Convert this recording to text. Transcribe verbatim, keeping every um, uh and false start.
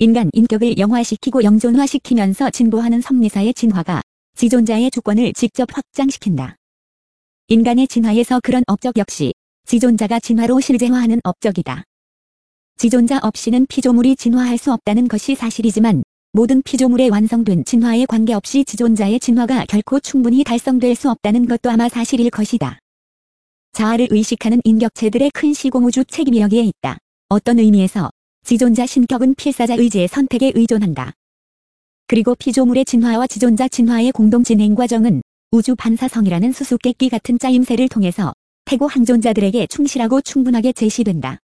인간 인격을 영화시키고 영존화시키면서 진보하는 성리사의 진화가 지존자의 주권을 직접 확장시킨다. 인간의 진화에서 그런 업적 역시 지존자가 진화로 실제화하는 업적이다. 지존자 없이는 피조물이 진화할 수 없다는 것이 사실이지만 모든 피조물의 완성된 진화에 관계없이 지존자의 진화가 결코 충분히 달성될 수 없다는 것도 아마 사실일 것이다. 자아를 의식하는 인격체들의 큰 시공우주 책임이 여기에 있다. 어떤 의미에서 지존자 신격은 필사자 의지의 선택에 의존한다. 그리고 피조물의 진화와 지존자 진화의 공동 진행 과정은 우주 반사성이라는 수수께끼 같은 짜임새를 통해서 태고 항존자들에게 충실하고 충분하게 제시된다.